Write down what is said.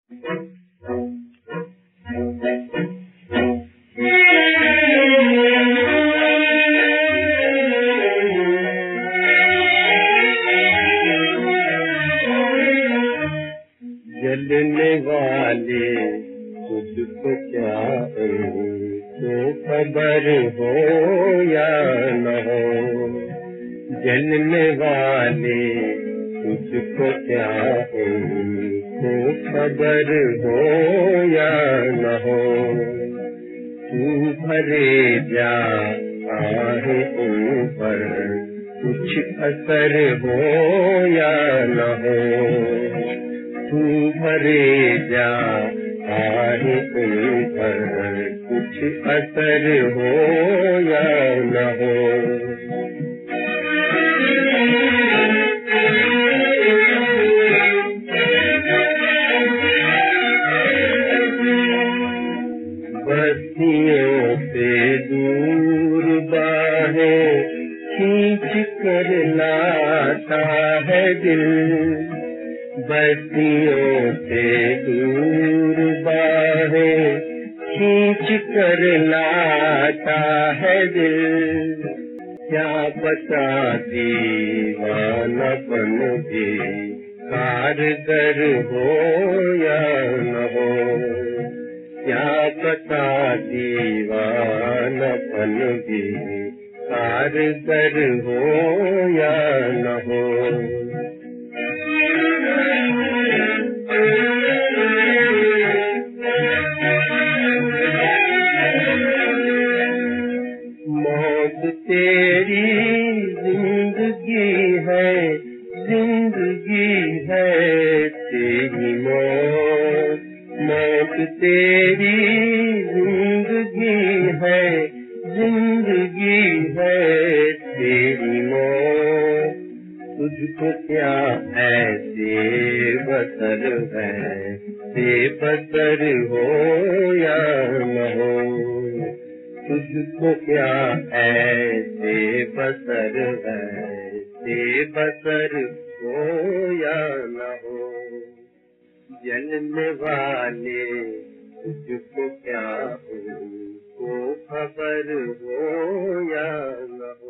जलने वाले तुझको क्या उनको खबर हो या न हो, जलने वाले तुझको क्या उनको खबर हो या न हो, तू भरे जा आहे उन पर कुछ असर हो या न हो, तू भरे जा आहे उन पर कुछ असर हो या न हो। बस्तियों से दूर बाहें खींच कर लाता है दिल, बस्तियों से दूर बाहें खींच कर लाता है दिल, क्या पता दीवानापन भी कारगर हो या न हो, क्या पता दीवानापन भी कारगर हो या न हो। मौत तेरी जिंदगी है, जिंदगी है तेरी मौत, मौत तेरी जिंदगी है, जिंदगी है तेरी मौत, तुझको क्या ऐसे बसर है, बेबसर हो या न हो, तुझको क्या ऐसे बसर है, बेबसर हो या न हो, जलने वाले तुझको क्या उनको खबर हो या न हो।